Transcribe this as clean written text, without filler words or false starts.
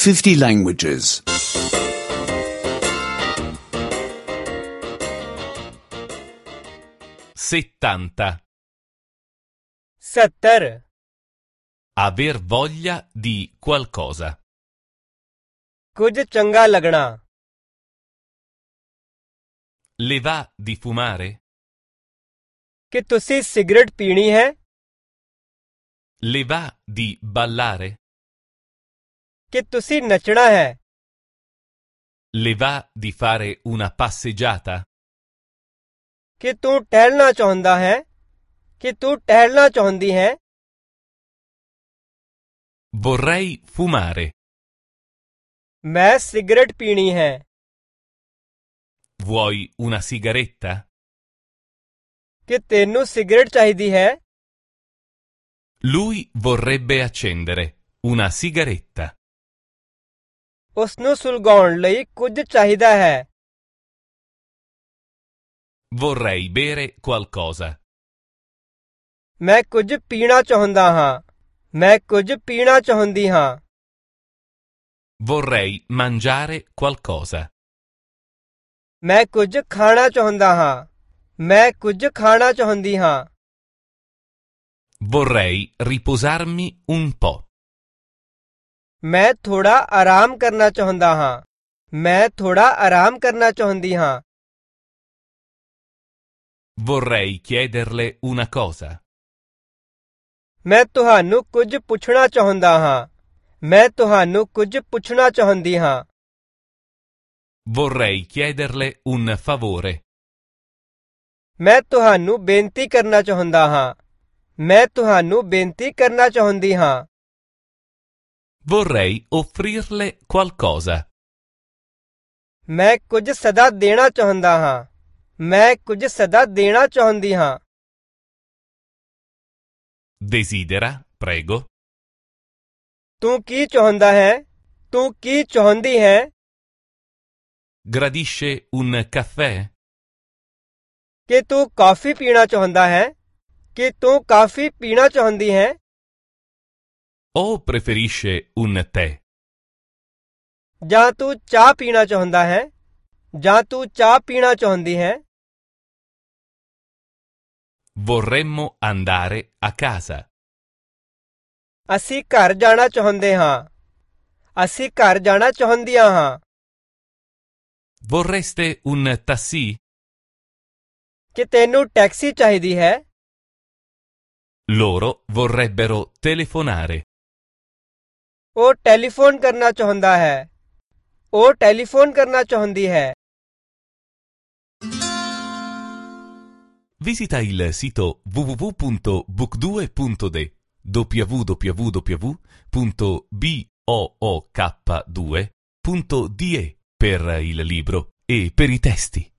50 languages. 70. 70 Aver voglia di qualcosa. ਕੁਝ ਚੰਗਾ ਲੱਗਣਾ Le va di fumare? ਕਿ ਤੁਸੀਂ ਸਿਗਰਟ ਪੀਣੀ ਹੈ Le va di ballare? ਕਿ ਤੁਸੀਂ ਨੱਚਣਾ ਹੈ Le va di fare una passeggiata? ਕਿ ਤੂੰ ਟਹਿਲਣਾ ਚਾਹੁੰਦਾ ਹੈ ਕਿ ਤੂੰ ਟਹਿਲਣਾ ਚਾਹੁੰਦੀ ਹੈ Vorrei fumare. ਮੈਂ ਸਿਗਰਟ ਪੀਣੀ ਹੈ Vuoi una sigaretta? ਕਿ ਤੈਨੂੰ ਸਿਗਰਟ ਚਾਹੀਦੀ ਹੈ Lui vorrebbe accendere una sigaretta. ਉਸ ਨੂੰ ਸੁਲਗਾਉਣ ਲਈ ਕੁਝ ਚਾਹੀਦਾ ਹੈ Vorrei bere qualcosa. ਮੈਂ ਕੁਝ ਪੀਣਾ ਚਾਹੁੰਦਾ ਹਾਂ ਮੈਂ ਕੁਝ ਪੀਣਾ ਚਾਹੁੰਦੀ ਹਾਂ Vorrei mangiare qualcosa. ਮੈਂ ਕੁਝ ਖਾਣਾ ਚਾਹੁੰਦਾ ਹਾਂ ਮੈਂ ਕੁਝ ਖਾਣਾ ਚਾਹੁੰਦੀ ਹਾਂ Vorrei riposarmi un po'. ਮੈਂ ਥੋੜਾ ਆਰਾਮ ਕਰਨਾ ਚਾਹੁੰਦਾ ਹਾਂ ਮੈਂ ਥੋੜਾ ਆਰਾਮ ਕਰਨਾ ਚਾਹੁੰਦੀ ਹਾਂ Vorrei chiederle una cosa. ਮੈਂ ਤੁਹਾਨੂੰ ਕੁਝ ਪੁੱਛਣਾ ਚਾਹੁੰਦਾ ਹਾਂ ਮੈਂ ਤੁਹਾਨੂੰ ਕੁਝ ਪੁੱਛਣਾ ਚਾਹੁੰਦੀ ਹਾਂ Vorrei chiederle un favore. ਮੈਂ ਤੁਹਾਨੂੰ ਬੇਨਤੀ ਕਰਨਾ ਚਾਹੁੰਦਾ ਹਾਂ ਮੈਂ ਤੁਹਾਨੂੰ ਬੇਨਤੀ ਕਰਨਾ ਚਾਹੁੰਦੀ ਹਾਂ Vorrei offrirle qualcosa. ਮੈਂ ਕੁਝ ਸਦਾ ਦੇਣਾ ਚਾਹੁੰਦਾ ਹਾਂ ਮੈਂ ਕੁਝ ਸਦਾ ਦੇਣਾ ਚਾਹੁੰਦੀ ਹਾਂ Desidera, prego. ਤੂੰ ਕੀ ਚਾਹੁੰਦਾ ਹੈ ਤੂੰ ਕੀ ਚਾਹੁੰਦੀ ਹੈ Gradisce un caffè? ਕਿ ਤੂੰ ਕਾਫੀ ਪੀਣਾ ਚਾਹੁੰਦਾ ਹੈ ਕਿ ਤੂੰ ਕਾਫੀ ਪੀਣਾ ਚਾਹੁੰਦੀ ਹੈ O preferisce un tè? ਜਾਂ ਤੂੰ ਚਾਹ ਪੀਣਾ ਚਾਹੁੰਦਾ ਹੈ ਜਾਂ ਤੂੰ ਚਾਹ ਪੀਣਾ ਚਾਹੁੰਦੀ ਹੈ Vorremmo andare a casa. ਅਸੀਂ ਘਰ ਜਾਣਾ ਚਾਹੁੰਦੇ ਹਾਂ ਅਸੀਂ ਘਰ ਜਾਣਾ ਚਾਹੁੰਦੀਆਂ ਹਾਂ Vorreste un taxi? ਕਿ ਤੈਨੂੰ ਟੈਕਸੀ ਚਾਹੀਦੀ ਹੈ Loro vorrebbero telefonare. ਉਹ ਟੈਲੀਫੋਨ ਕਰਨਾ ਚਾਹੁੰਦਾ ਹੈ ਉਹ ਟੈਲੀਫੋਨ ਕਰਨਾ ਚਾਹੁੰਦੀ ਹੈ Visita il sito www.book2.de www.book2.de per il libro e per i testi.